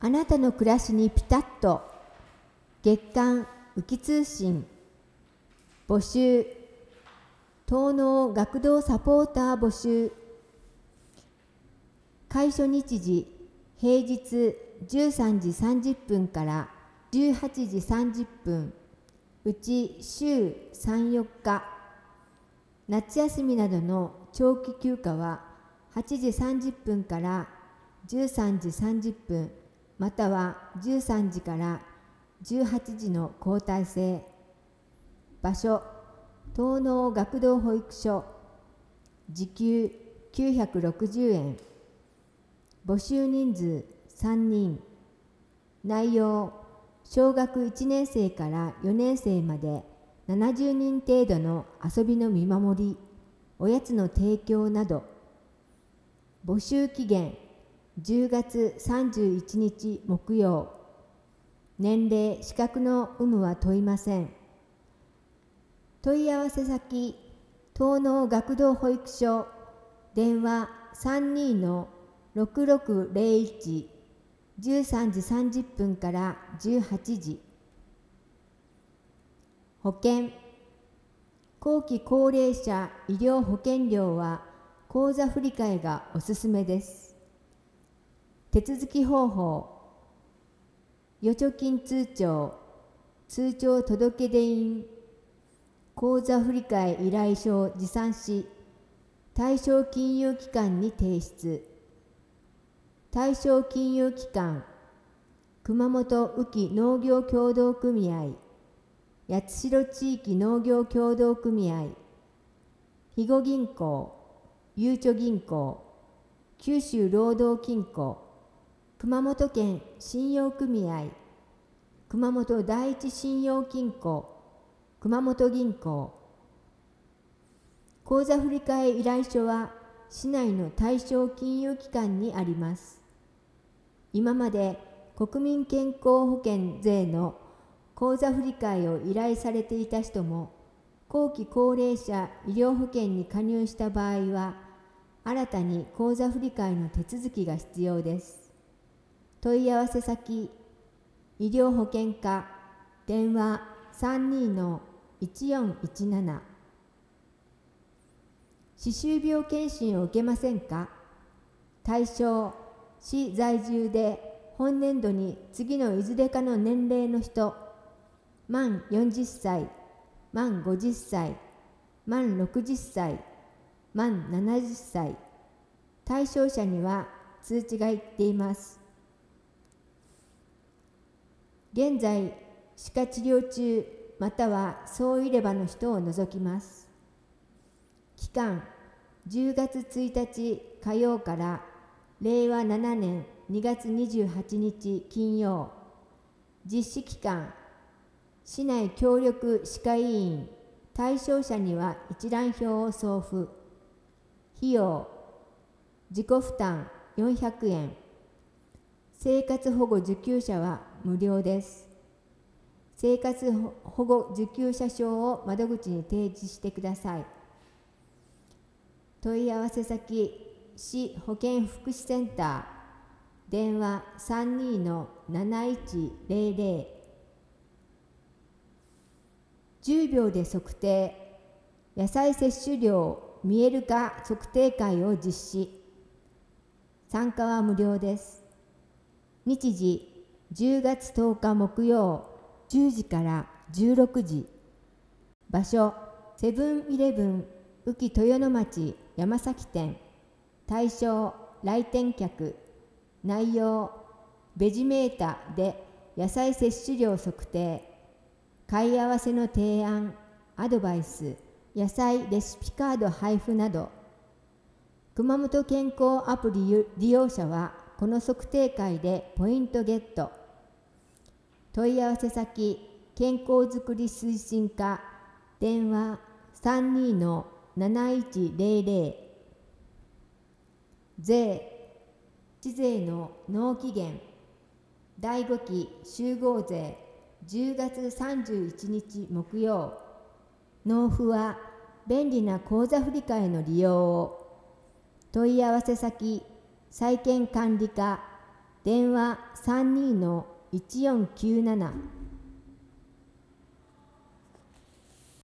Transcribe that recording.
あなたの暮らしにピタッと。月刊ウキ通信募集。東農学童サポーター募集。開所日時平日13時30分から18時30分、うち週3、4日。夏休みなどの長期休暇は8時30分から13時30分、または13時から18時の交代制。場所、東農学童保育所。時給960円。募集人数3人。内容、小学1年生から4年生まで70人程度の遊びの見守り、おやつの提供など。募集期限10月31日木曜。年齢、資格の有無は問いません。問い合わせ先、東農学童保育所。電話32-6601、13時30分から18時。保険。後期高齢者医療保険料は口座振替がおすすめです。手続き方法。預貯金通帳、通帳届出印、口座振替依頼書を持参し、対象金融機関に提出。対象金融機関、熊本宇城農業協同組合、八代地域農業協同組合、肥後銀行、ゆうちょ銀行、九州労働金庫、熊本県信用組合、熊本第一信用金庫、熊本銀行。口座振替依頼書は市内の対象金融機関にあります。今まで国民健康保険税の口座振替を依頼されていた人も、後期高齢者医療保険に加入した場合は、新たに口座振替の手続きが必要です。問い合わせ先、医療保険課。電話32-1417。歯周病検診を受けませんか？対象、市在住で本年度に次のいずれかの年齢の人。満40歳、満50歳、満60歳、満70歳。対象者には通知がいっています。現在、歯科治療中または総入れ歯の人を除きます。期間、10月1日火曜から令和7年2月28日金曜。実施期間、市内協力歯科医院。対象者には一覧表を送付。費用、自己負担400円。生活保護受給者は無料です。生活保護受給者証を窓口に提示してください。問い合わせ先、市保健福祉センター。電話32-7100。10秒で測定。野菜摂取量見える化測定会を実施。参加は無料です。日時、10月10日木曜、10時から16時。場所、セブンイレブン宇城豊野町山崎店。対象、来店客。内容、ベジメータで野菜摂取量測定。買い合わせの提案、アドバイス、野菜レシピカード配布など。熊本健康アプリ利用者はこの測定会でポイントゲット。問い合わせ先、健康づくり推進課。電話32-7100。税、市税の納期限。第5期集合税10月31日木曜。納付は便利な口座振替の利用を。問い合わせ先、債権管理課。 電話32-1497